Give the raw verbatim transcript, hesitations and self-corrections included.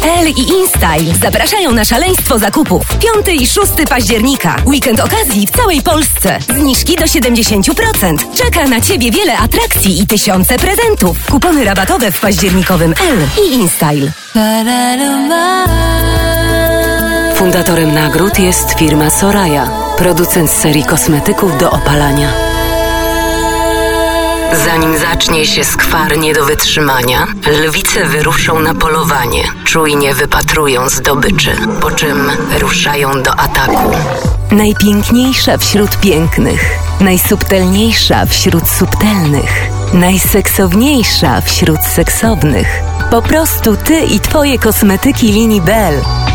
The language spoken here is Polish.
Elle i InStyle zapraszają na szaleństwo zakupów. piątego i szóstego października. Weekend okazji w całej Polsce. Zniżki do siedemdziesiąt procent. Czeka na Ciebie wiele atrakcji i tysiące prezentów. Kupony rabatowe w październikowym Elle i InStyle. Fundatorem nagród jest firma Soraya, producent serii kosmetyków do opalania. Zanim zacznie się skwar nie do wytrzymania, lwice wyruszą na polowanie, czujnie wypatrują zdobyczy, po czym ruszają do ataku. Najpiękniejsza wśród pięknych, najsubtelniejsza wśród subtelnych, najseksowniejsza wśród seksownych. Po prostu ty i twoje kosmetyki linii Bell.